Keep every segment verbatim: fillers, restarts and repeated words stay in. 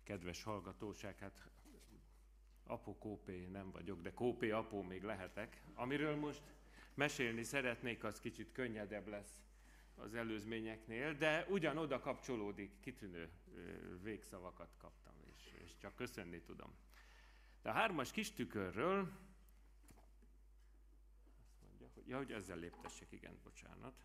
Kedves hallgatóság, hát Apo Kópé nem vagyok, de Kópé Apó még lehetek. Amiről most mesélni szeretnék, az kicsit könnyedebb lesz az előzményeknél, de ugyanoda kapcsolódik, kitűnő végszavakat kaptam, és, és csak köszönni tudom. De a hármas kis tükörről, azt mondja, hogy, ja, hogy ezzel léptessek, igen, bocsánat.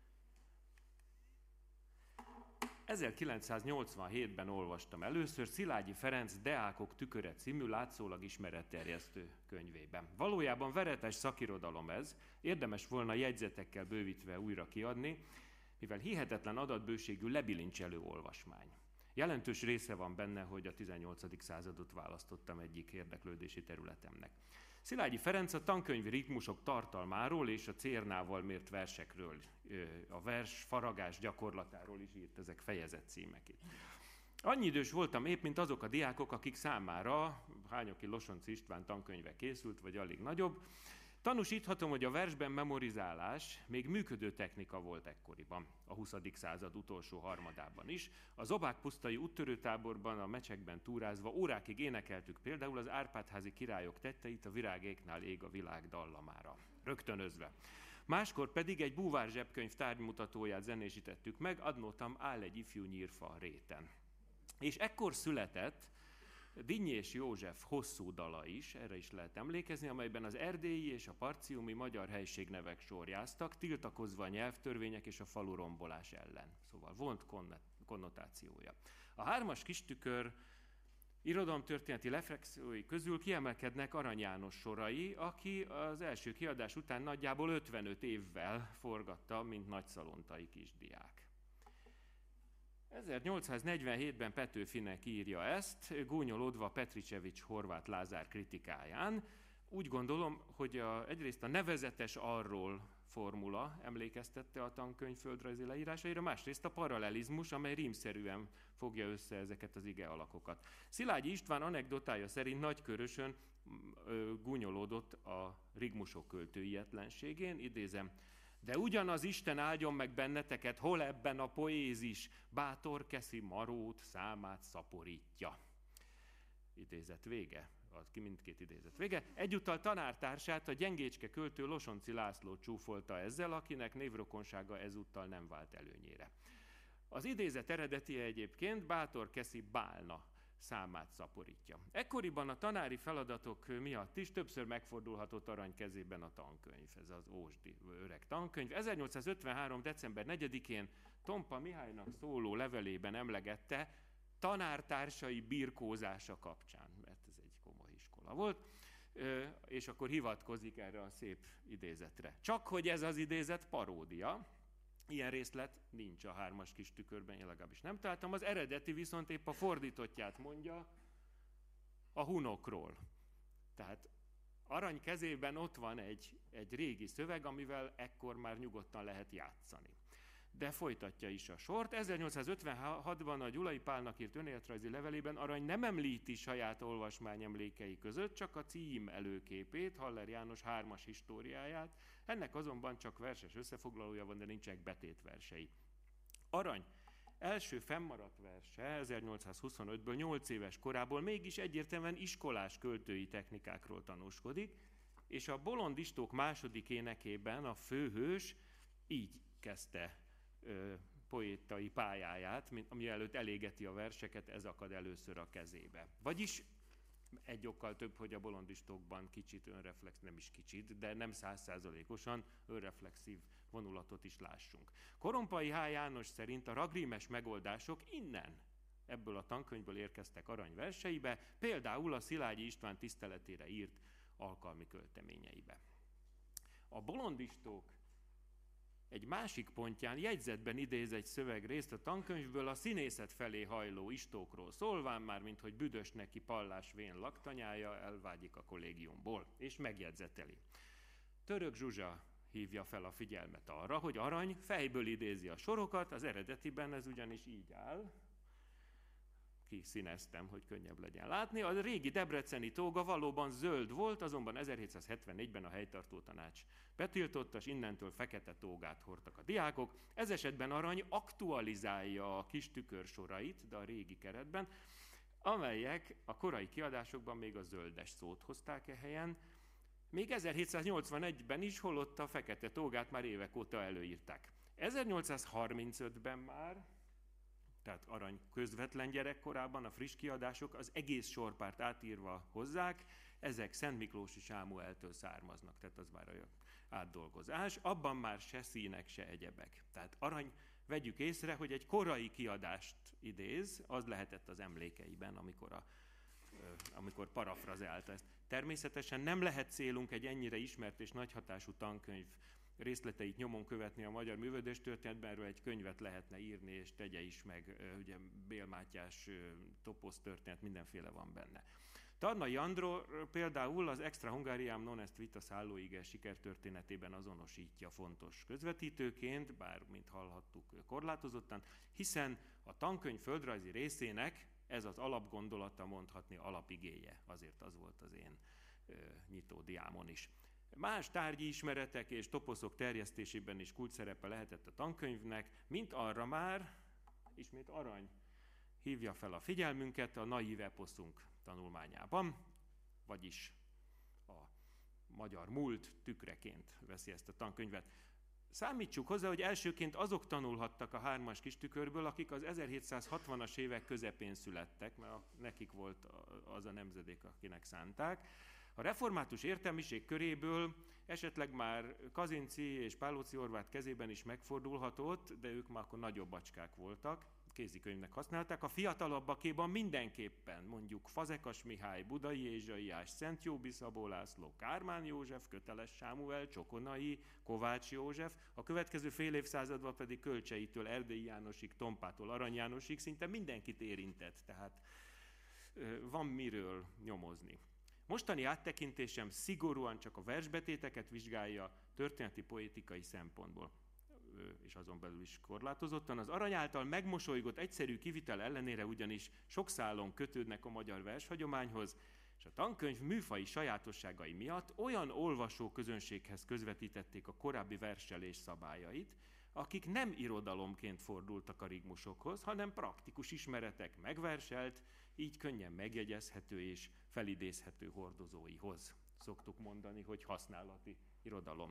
ezerkilencszáznyolcvanhétben olvastam először Szilágyi Ferenc Deákok tüköre című látszólag ismeretterjesztő könyvében. Valójában veretes szakirodalom ez, érdemes volna jegyzetekkel bővítve újra kiadni, mivel hihetetlen adatbőségű lebilincselő olvasmány. Jelentős része van benne, hogy a tizennyolcadik századot választottam egyik érdeklődési területemnek. Szilágyi Ferenc a tankönyvi ritmusok tartalmáról és a cérnával mért versekről, a vers faragás gyakorlatáról is írt ezek fejezet címek itt. Annyi idős voltam épp, mint azok a diákok, akik számára Hányoki Losonczy István tankönyve készült, vagy alig nagyobb. Tanúsíthatom, hogy a versben memorizálás még működő technika volt ekkoriban, a huszadik század utolsó harmadában is. A Zobák-pusztai úttörőtáborban, a mecsekben túrázva órákig énekeltük például az Árpád-házi királyok tetteit a Virágéknál ég a világ dallamára, rögtönözve. Máskor pedig egy búvár zsebkönyv tárgymutatóját zenésítettük meg, ad notam áll egy ifjú nyírfa réten. És ekkor született Dinnyés József hosszú dala is, erre is lehet emlékezni, amelyben az erdélyi és a parciumi magyar helységnevek sorjáztak, tiltakozva a nyelvtörvények és a falurombolás ellen. Szóval volt konnotációja. A hármas kis tükör irodalomtörténeti reflexiói közül kiemelkednek Arany János sorai, aki az első kiadás után nagyjából ötvenöt évvel forgatta, mint nagyszalontai kisdiák. ezernyolcszáznegyvenhétben Petőfinek írja ezt, gúnyolódva Petricevics Horváth Lázár kritikáján. Úgy gondolom, hogy a, egyrészt a nevezetes arról formula emlékeztette a tankönyv földrajzi leírásaira, másrészt a paralelizmus, amely rímszerűen fogja össze ezeket az ige alakokat. Szilágyi István anekdotája szerint Nagykörösön gúnyolódott a rigmusok költőietlenségén, idézem, de ugyanaz Isten áldjon meg benneteket, hol ebben a poézis bátor keszi marót, számát szaporítja. Idézet vége, ki mindkét idézet vége. Egyúttal tanártársát, a gyengécske költő Losonczy László csúfolta ezzel, akinek névrokonsága ezúttal nem vált előnyére. Az idézet eredetie egyébként bátor keszi bálna számát szaporítja. Ekkoriban a tanári feladatok miatt is többször megfordulhatott Arany kezében a tankönyv, ez az ósdi öreg tankönyv. ezernyolcszázötvenhárom. december negyedikén Tompa Mihálynak szóló levelében emlegette tanártársai birkózása kapcsán, mert ez egy komoly iskola volt, és akkor hivatkozik erre a szép idézetre. Csak hogy ez az idézet paródia, ilyen részlet nincs a hármas kis tükörben, én legalábbis nem találtam. Az eredeti viszont épp a fordítottját mondja a hunokról. Tehát Arany kezében ott van egy, egy régi szöveg, amivel ekkor már nyugodtan lehet játszani. De folytatja is a sort. ezernyolcszázötvenhatban a Gyulai Pálnak írt önéletrajzi levelében Arany nem említi saját olvasmányemlékei között, csak a cím előképét, Haller János hármas históriáját. Ennek azonban csak verses összefoglalója van, de nincsenek betétversei. Arany első fennmaradt verse ezernyolcszázhuszonötből nyolc éves korából mégis egyértelműen iskolás költői technikákról tanúskodik, és a Bolond Istók második énekében a főhős így kezdte ö, poétai pályáját, mint, ami előtt elégeti a verseket, ez akad először a kezébe. Vagyis egy okkal több, hogy a Bolond Istókban kicsit önreflex, nem is kicsit, de nem százszázalékosan önreflexív vonulatot is lássunk. Korompai H. János szerint a ragrímes megoldások innen, ebből a tankönyvből érkeztek Arany verseibe, például a Szilágyi István tiszteletére írt alkalmi költeményeibe. A Bolond Istók egy másik pontján jegyzetben idéz egy szövegrészt a tankönyvből a színészet felé hajló istókról szólván, már mint hogy büdös neki pallás vén laktanyája, elvágyik a kollégiumból, és megjegyzeteli. Török Zsuzsa hívja fel a figyelmet arra, hogy Arany fejből idézi a sorokat, az eredetiben ez ugyanis így áll, kiszíneztem, hogy könnyebb legyen látni. A régi debreceni tóga valóban zöld volt, azonban ezerhétszázhetvennégyben a helytartó tanács betiltotta, és innentől fekete tógát hordtak a diákok. Ez esetben Arany aktualizálja a kis tükör sorait, de a régi keretben. amelyek a korai kiadásokban még a zöldes szót hozták e helyen, még ezerhétszáznyolcvanegyben is, holott a fekete tógát már évek óta előírták. ezernyolcszázharmincötben már, tehát Arany közvetlen gyerekkorában a friss kiadások az egész sorpárt átírva hozzák, ezek Szent Miklósi Sámueltől származnak, tehát az már olyan átdolgozás, abban már se színek, se egyebek. Tehát Arany, vegyük észre, hogy egy korai kiadást idéz, az lehetett az emlékeiben, amikor, a, amikor parafrazálta ezt. Természetesen nem lehet célunk egy ennyire ismert és nagy hatású tankönyv részleteit nyomon követni a magyar művelődéstörténetben, erről egy könyvet lehetne írni, és tegye is meg, ugye Bél Mátyás toposz történet, mindenféle van benne. Tarnai Andor például az Extra Hungariam non est vita szállóige sikertörténetében azonosítja fontos közvetítőként, bár, mint hallhattuk, korlátozottan, hiszen a tankönyv földrajzi részének ez az alapgondolata, mondhatni alapigéje. Azért az volt az én ö, nyitó diámon is. Más tárgyi ismeretek és toposzok terjesztésében is kulcsszerepe lehetett a tankönyvnek, mint arra már, ismét Arany hívja fel a figyelmünket a naív eposzunk tanulmányában, vagyis a magyar múlt tükreként veszi ezt a tankönyvet. Számítsuk hozzá, hogy elsőként azok tanulhattak a hármas kis tükörből, akik az ezerhétszázhatvanas évek közepén születtek, mert nekik volt az a nemzedék, akinek szánták. A református értelmiség köréből esetleg már Kazinczy és Pálóczy Horváth kezében is megfordulhatott, de ők már akkor nagyobb bacskák voltak, kézikönyvnek használták. A fiatalabbakéban mindenképpen, mondjuk Fazekas Mihály, Budai Ézsaiás, Szent Jóbi Szabó László, Kármán József, Köteles Sámuel, Csokonai, Kovács József, a következő fél évszázadban pedig Kölcseitől Erdélyi Jánosig, Tompától Arany Jánosig szinte mindenkit érintett, tehát van miről nyomozni. Mostani áttekintésem szigorúan csak a versbetéteket vizsgálja történeti poétikai szempontból, és azon belül is korlátozottan. Az Arany által megmosolygott egyszerű kivitel ellenére ugyanis sok szálon kötődnek a magyar vershagyományhoz, és a tankönyv műfai sajátosságai miatt olyan olvasó közönséghez közvetítették a korábbi verselés szabályait, akik nem irodalomként fordultak a rigmusokhoz, hanem praktikus ismeretek megverselt, így könnyen megjegyezhető és felidézhető hordozóihoz. Szoktuk mondani, hogy használati irodalom.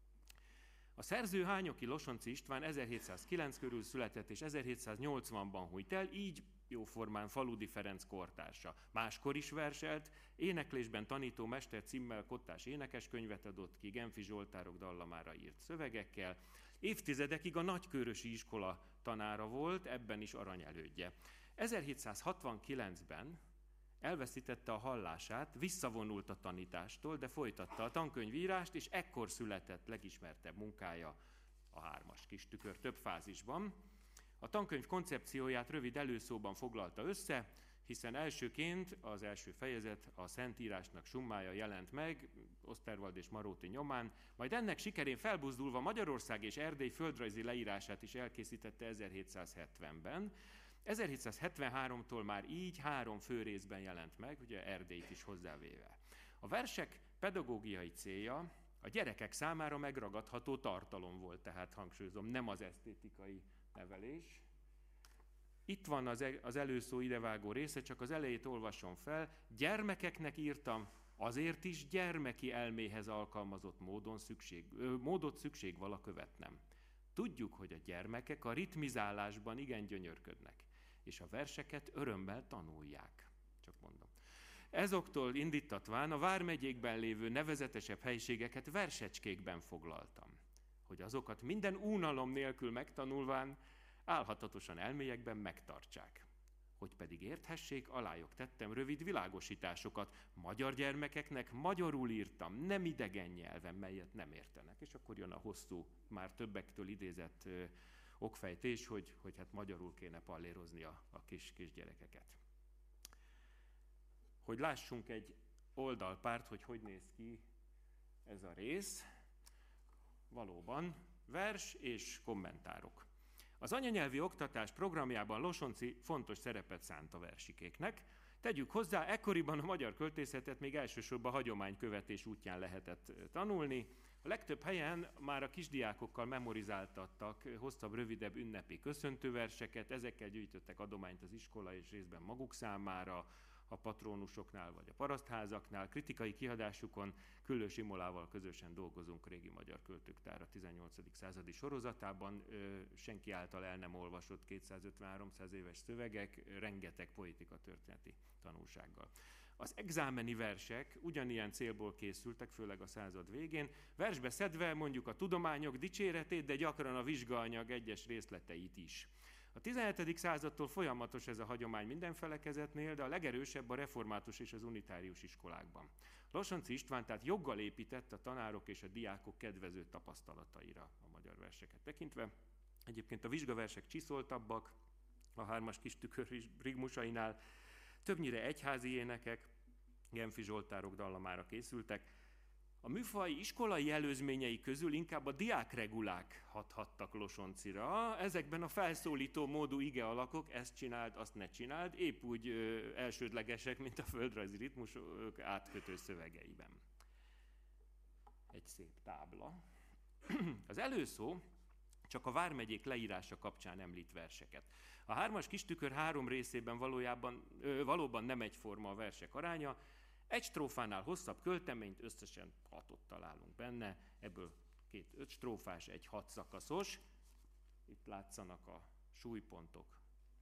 A szerző Hányoki Losonczy István ezerhétszázkilenc körül született és ezerhétszáznyolcvanban hunyt el, így jóformán Faludi Ferenc kortársa. Máskor is verselt, éneklésben tanító mester címmel kottás énekeskönyvet adott ki, Genfi Zsoltárok dallamára írt szövegekkel. Évtizedekig a nagykőrösi iskola tanára volt, ebben is aranyelődje. ezerhétszázhatvankilencben elveszítette a hallását, visszavonult a tanítástól, de folytatta a tankönyvírást, és ekkor született legismertebb munkája, a hármas kis tükör több fázisban. A tankönyv koncepcióját rövid előszóban foglalta össze, hiszen elsőként az első fejezet a Szentírásnak summája jelent meg, Oszterwald és Maróti nyomán, majd ennek sikerén felbuzdulva Magyarország és Erdély földrajzi leírását is elkészítette ezerhétszázhetvenben. ezerhétszázhetvenháromtól már így három fő részben jelent meg, ugye Erdélyt is hozzávéve. A versek pedagógiai célja a gyerekek számára megragadható tartalom volt, tehát hangsúlyozom, nem az esztétikai nevelés. Itt van az, az előszó idevágó része, csak az elejét olvasom fel. Gyermekeknek írtam, azért is gyermeki elméhez alkalmazott módon szükség, ö, módot szükség vala követnem. Tudjuk, hogy a gyermekek a ritmizálásban igen gyönyörködnek, és a verseket örömmel tanulják. Csak mondom. Ezoktól indítatván a vármegyékben lévő nevezetesebb helységeket versecskékben foglaltam, hogy azokat minden únalom nélkül megtanulván álhatatosan elmélyekben megtartsák. Hogy pedig érthessék, alájuk tettem rövid világosításokat. Magyar gyermekeknek magyarul írtam, nem idegen nyelven, melyet nem értenek. És akkor jön a hosszú, már többektől idézett ö, okfejtés, hogy, hogy hát magyarul kéne pallérozni a, a kis, kis gyerekeket. Hogy lássunk egy oldalpárt, hogy hogy néz ki ez a rész. Valóban vers és kommentárok. Az anyanyelvi oktatás programjában Losonczy fontos szerepet szánt a versikéknek. Tegyük hozzá, ekkoriban a magyar költészetet még elsősorban hagyománykövetés útján lehetett tanulni. A legtöbb helyen már a kisdiákokkal memorizáltattak hosszabb, rövidebb ünnepi köszöntőverseket, ezekkel gyűjtöttek adományt az iskola és részben maguk számára, a patronusoknál vagy a parasztházaknál. Kritikai kiadásukon Küllős Imolával közösen dolgozunk Régi Magyar Költőktára tizennyolcadik századi sorozatában. Senki által el nem olvasott kétszázötven-háromszáz éves szövegek, rengeteg poetika történeti tanulsággal. Az exámeni versek ugyanilyen célból készültek, főleg a század végén, versbe szedve mondjuk a tudományok dicséretét, de gyakran a vizsgaanyag egyes részleteit is. A tizenhetedik századtól folyamatos ez a hagyomány minden felekezetnél, de a legerősebb a református és az unitárius iskolákban. Losonczy István tehát joggal épített a tanárok és a diákok kedvező tapasztalataira a magyar verseket tekintve. Egyébként a vizsgaversek csiszoltabbak, a hármas kistükör rigmusainál többnyire egyházi énekek, Genfi Zsoltárok dallamára készültek. A műfaj iskolai előzményei közül inkább a diákregulák hathattak Losoncira. Ezekben a felszólító módú ige alakok, ezt csináld, azt ne csináld, épp úgy ö, elsődlegesek, mint a földrajzi ritmusok átkötő szövegeiben. Egy szép tábla. Az előszó csak a vármegyék leírása kapcsán említ verseket. A hármas kistükör három részében valójában, ö, valóban nem egyforma a versek aránya. Egy strófánál hosszabb költeményt, összesen hatot találunk benne, ebből két öt strófás, egy hat szakaszos. Itt látszanak a súlypontok.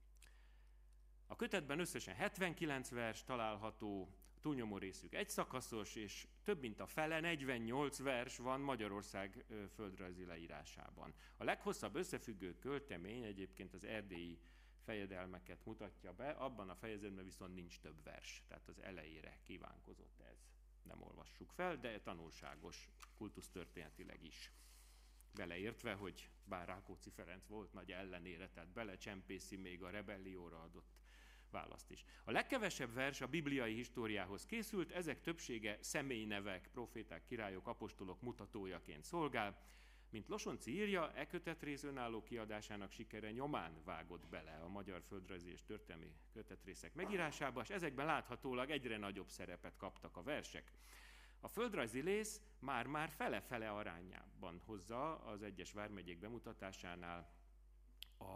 A kötetben összesen hetvenkilenc vers található, túlnyomó részük egy szakaszos, és több mint a fele, negyvennyolc vers van Magyarország földrajzi leírásában. A leghosszabb összefüggő költemény egyébként az erdélyi fejedelmeket mutatja be, abban a fejezetben viszont nincs több vers, tehát az elejére kívánkozott ez. Nem olvassuk fel, de tanulságos kultusztörténetileg is. Beleértve, hogy bár Rákóczi Ferenc volt nagy ellenére, tehát belecsempészi még a rebellióra adott választ is. A legkevesebb vers a bibliai históriához készült, ezek többsége személynevek, proféták, királyok, apostolok mutatójaként szolgál. Mint Losonczy írja, e kötetrész önálló kiadásának sikere nyomán vágott bele a magyar földrajzi és történelmi kötetrészek megírásába, és ezekben láthatólag egyre nagyobb szerepet kaptak a versek. A földrajzi rész már-már fele-fele arányában hozza az egyes vármegyék bemutatásánál a,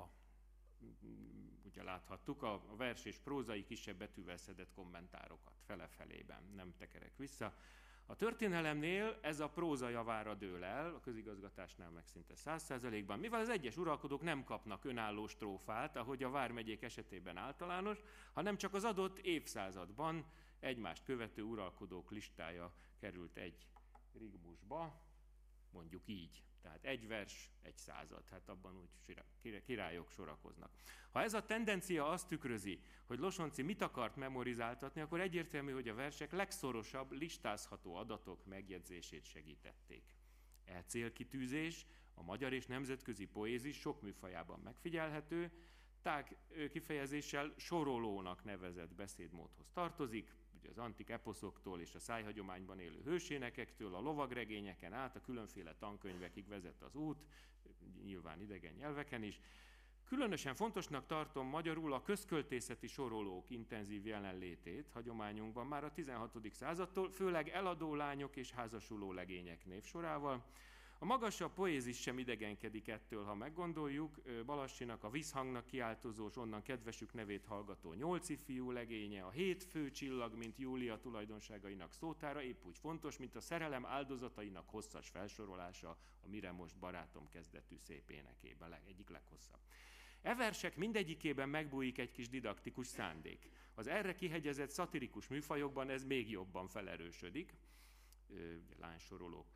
ugye láthattuk, a vers és prózai kisebb betűvel szedett kommentárokat fele-felében, nem tekerek vissza. A történelemnél ez a próza javára dől el, a közigazgatásnál meg szinte száz százalékban, mivel az egyes uralkodók nem kapnak önálló strófát, ahogy a vármegyék esetében általános, hanem csak az adott évszázadban egymást követő uralkodók listája került egy rigmusba, mondjuk így. Tehát egy vers, egy század, hát abban úgy királyok sorakoznak. Ha ez a tendencia azt tükrözi, hogy Losonczy mit akart memorizáltatni, akkor egyértelmű, hogy a versek legszorosabb, listázható adatok megjegyzését segítették. E célkitűzés a magyar és nemzetközi poézis sok műfajában megfigyelhető, tág kifejezéssel sorolónak nevezett beszédmódhoz tartozik, ugye az antik eposzoktól és a szájhagyományban élő hősénekektől, a lovagregényeken át a különféle tankönyvekig vezet az út, nyilván idegen nyelveken is. Különösen fontosnak tartom magyarul a közköltészeti sorolók intenzív jelenlétét hagyományunkban már a tizenhatodik századtól, főleg eladó lányok és házasuló legények névsorával. A magasabb poézis sem idegenkedik ettől, ha meggondoljuk. Balassinak a Visszhangnak kiáltozós, onnan kedvesük nevét hallgató Nyolc ifjú legénye, a Hét fő csillag, mint Júlia tulajdonságainak szótára, épp úgy fontos, mint a szerelem áldozatainak hosszas felsorolása a Mire most barátom kezdetű szép énekében, egyik leghosszabb. E versek mindegyikében megbújik egy kis didaktikus szándék. Az erre kihegyezett szatirikus műfajokban ez még jobban felerősödik, lánysorolók.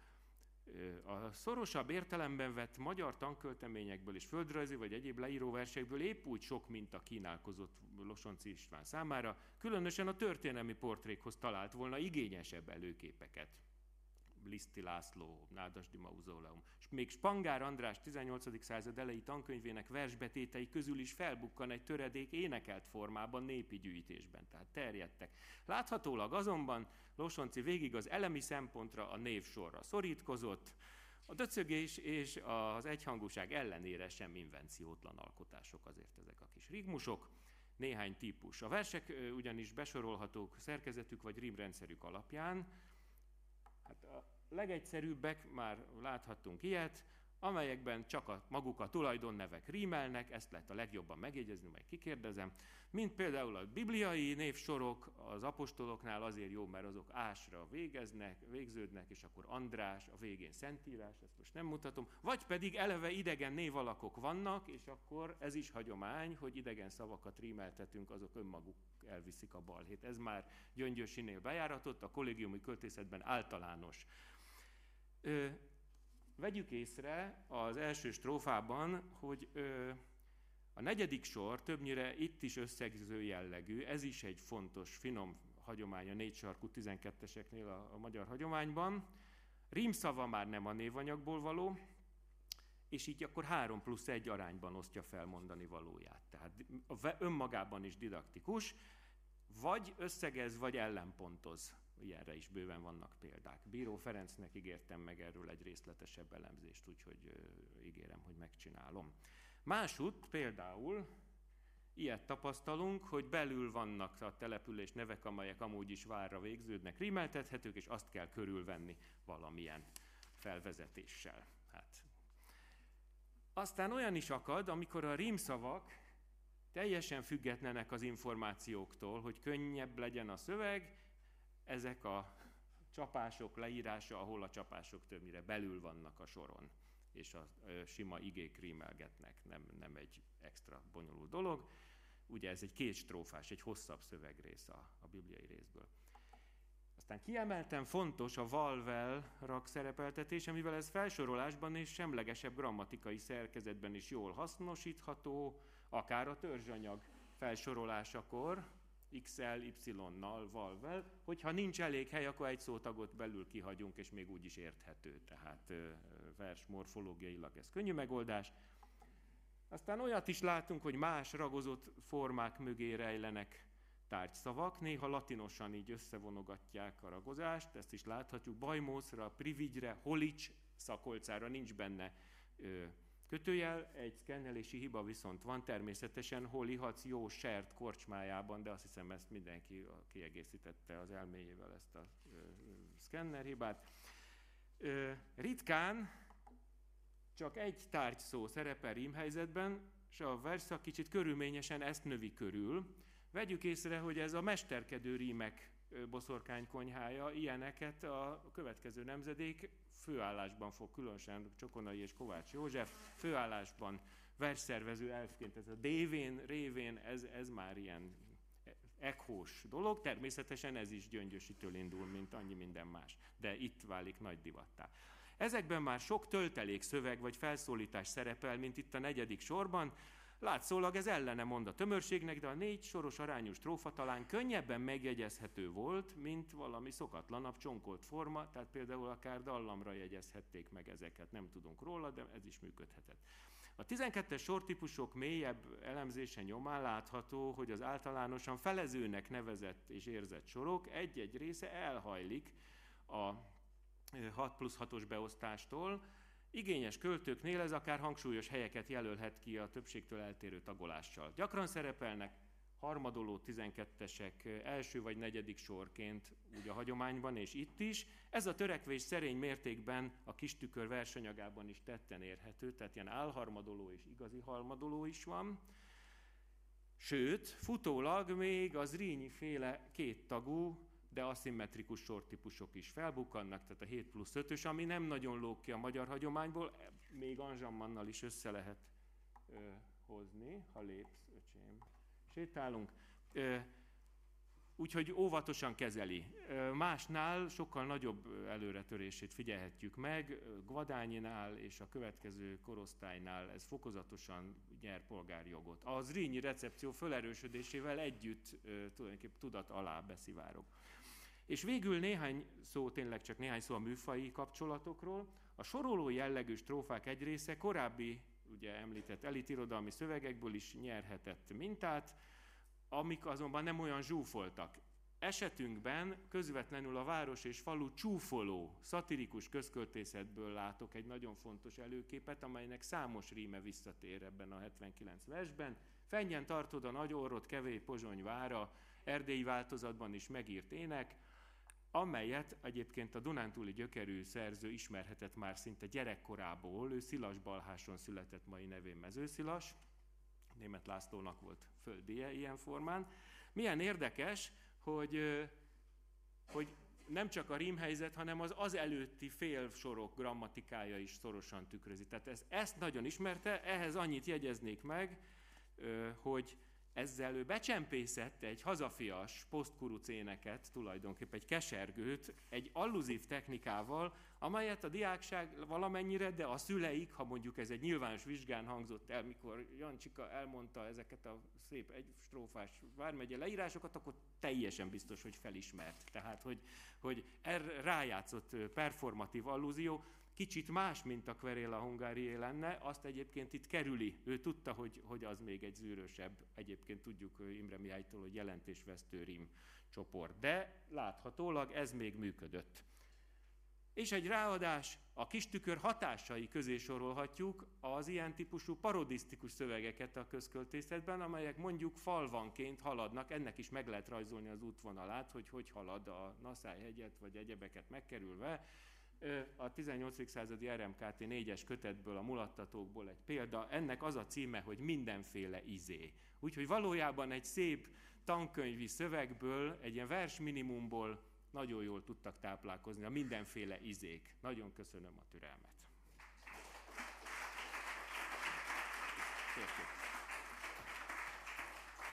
A szorosabb értelemben vett magyar tankölteményekből és földrajzi vagy egyéb leíróversekből épp úgy sok minta kínálkozott Losonczy István számára, különösen a történelmi portrékhoz talált volna igényesebb előképeket. Liszti László, Nádasdy Mauzóleum, és még Spangár András tizennyolcadik század elejé tankönyvének versbetétei közül is felbukkan egy töredék énekelt formában népi gyűjtésben, tehát terjedtek. Láthatólag azonban Losonczy végig az elemi szempontra, a névsorra szorítkozott, a döcögés és az egyhangúság ellenére sem invenciótlan alkotások azért ezek a kis rigmusok. Néhány típus. A versek ugyanis besorolhatók szerkezetük vagy rímrendszerük alapján, Hát a legegyszerűbbek, már láthattunk ilyet, amelyekben csak a, maguk a tulajdonnevek rímelnek, ezt lehet a legjobban megjegyezni, majd kikérdezem, mint például a bibliai névsorok az apostoloknál azért jó, mert azok ásra végeznek, végződnek, és akkor András, a végén Szentírás, ezt most nem mutatom, vagy pedig eleve idegen névalakok vannak, és akkor ez is hagyomány, hogy idegen szavakat rímeltetünk, azok önmaguk elviszik a balhét. Ez már Gyöngyösinél bejáratott, a kollégiumi költészetben általános. Ö, Vegyük észre az első strófában, hogy ö, a negyedik sor többnyire itt is összegző jellegű, ez is egy fontos, finom hagyomány a négy sarkú tizenketteseknél a, a magyar hagyományban. Rímszava már nem a névanyagból való, és így akkor három plusz egy arányban osztja fel mondani valóját. Tehát önmagában is didaktikus, vagy összegez, vagy ellenpontoz. Ilyenre is bőven vannak példák. Bíró Ferencnek ígértem meg erről egy részletesebb elemzést, úgyhogy ö, ígérem, hogy megcsinálom. Másút például ilyet tapasztalunk, hogy belül vannak a település nevek, amelyek amúgy is várra végződnek, rímeltethetők, és azt kell körülvenni valamilyen felvezetéssel. Hát. Aztán olyan is akad, amikor a rímszavak teljesen függetlenek az információktól, hogy könnyebb legyen a szöveg, ezek a csapások leírása, ahol a csapások többnyire belül vannak a soron, és a sima igék rímelgetnek, nem, nem egy extra bonyolult dolog. Ugye ez egy két strófás, egy hosszabb szövegrész a, a bibliai részből. Aztán kiemelten fontos a val-vel rak szerepeltetése, mivel ez felsorolásban és semlegesebb grammatikai szerkezetben is jól hasznosítható, akár a törzsanyag felsorolásakor, iksz el, y-nal, val-vel, hogyha nincs elég hely, akkor egy szótagot belül kihagyunk, és még úgy is érthető. Tehát vers morfológiailag ez könnyű megoldás. Aztán olyat is látunk, hogy más ragozott formák mögé rejlenek tárgyszavak, néha latinosan így összevonogatják a ragozást, ezt is láthatjuk, bajmószra, privigyre, holics szakolcára nincs benne ö, kötőjel, egy szkennelési hiba viszont van, természetesen hol ihatsz jó sert korcsmájában, de azt hiszem ezt mindenki kiegészítette az elméjével ezt a ö, szkenner hibát. Ö, ritkán csak egy tárgyszó szerepel rímhelyzetben, és a versszak kicsit körülményesen ezt növi körül. Vegyük észre, hogy ez a mesterkedő rímek boszorkánykonyhája, ilyeneket a következő nemzedék főállásban fog, különösen Csokonai és Kovács József, főállásban versszervező elfként, ez a dévén, révén, ez, ez már ilyen ekhós dolog, természetesen ez is Gyöngyösitől indul, mint annyi minden más, de itt válik nagy divattá. Ezekben már sok töltelék szöveg vagy felszólítás szerepel, mint itt a negyedik sorban. Látszólag ez ellene mond a tömörségnek, de a négy soros arányú strófa talán könnyebben megjegyezhető volt, mint valami szokatlanabb csonkolt forma, tehát például akár dallamra jegyezhették meg ezeket, nem tudunk róla, de ez is működhetett. A tizenkettes sortípusok mélyebb elemzése nyomán látható, hogy az általánosan felezőnek nevezett és érzett sorok egy-egy része elhajlik a hat plusz hatos beosztástól. Igényes költőknél ez akár hangsúlyos helyeket jelölhet ki a többségtől eltérő tagolással. Gyakran szerepelnek harmadoló tizenkettesek első vagy negyedik sorként úgy a hagyományban és itt is. Ez a törekvés szerény mértékben a kistükör versanyagában is tetten érhető, tehát ilyen álharmadoló és igazi harmadoló is van. Sőt, futólag még az Zrínyi féle kéttagú, de aszimmetrikus sortípusok is felbukkannak, tehát a hét plusz ötös, ami nem nagyon lóg ki a magyar hagyományból, még Anzsammannal is össze lehet ö, hozni, ha lépsz, öcsém. Sétálunk. Ö, úgyhogy óvatosan kezeli. Ö, másnál sokkal nagyobb előretörését figyelhetjük meg, Gvadánynál és a következő korosztálynál ez fokozatosan nyer polgárjogot. A Zrínyi recepció felerősödésével együtt ö, tulajdonképpen tudat alá beszivárog. És végül néhány szó, tényleg csak néhány szó a műfaji kapcsolatokról. A soroló jellegű strófák egy része korábbi, ugye említett elitirodalmi szövegekből is nyerhetett mintát, amik azonban nem olyan zsúfoltak. Esetünkben közvetlenül a város és falu csúfoló, szatirikus közköltészetből látok egy nagyon fontos előképet, amelynek számos ríme visszatér ebben a hetvenkilenc versben. Fennyen tartod a nagy orrot, kevély Pozsony vára, erdélyi változatban is megírt ének. amelyet egyébként a dunántúli gyökerű szerző ismerhetett már szinte gyerekkorából. Ő Szilasbalháson született, mai nevén Mezőszilas. Németh Lászlónak volt földie ilyen formán. Milyen érdekes, hogy, hogy nem csak a rímhelyzet, hanem az az előtti félsorok grammatikája is szorosan tükrözi. Tehát ez, ezt nagyon ismerte, ehhez annyit jegyeznék meg, hogy ezzel ő becsempészett egy hazafias posztkuruc éneket, tulajdonképpen egy kesergőt, egy alluzív technikával, amelyet a diákság valamennyire, de a szüleik, ha mondjuk ez egy nyilvános vizsgán hangzott el, mikor Jancsika elmondta ezeket a szép egystrófás vármegye leírásokat, akkor teljesen biztos, hogy felismert. Tehát, hogy, hogy erre rájátszott performatív allúzió, kicsit más, mint a Querela Hungarié lenne, azt egyébként itt kerüli. Ő tudta, hogy, hogy az még egy zűrösebb, egyébként tudjuk Imre Mihálytól, hogy jelentésvesztő rím csoport. De láthatólag ez még működött. És egy ráadás, a kis tükör hatásai közé sorolhatjuk az ilyen típusú parodisztikus szövegeket a közköltészetben, amelyek mondjuk falvanként haladnak, ennek is meg lehet rajzolni az útvonalát, hogy hogy halad a Naszály-hegyet, vagy egyebeket megkerülve. A tizennyolcadik századi er em ká té négyes kötetből, a mulattatókból egy példa, ennek az a címe, hogy mindenféle izé. Úgyhogy valójában egy szép tankönyvi szövegből, egy ilyen vers minimumból nagyon jól tudtak táplálkozni a mindenféle izék. Nagyon köszönöm a türelmet. Köszönöm.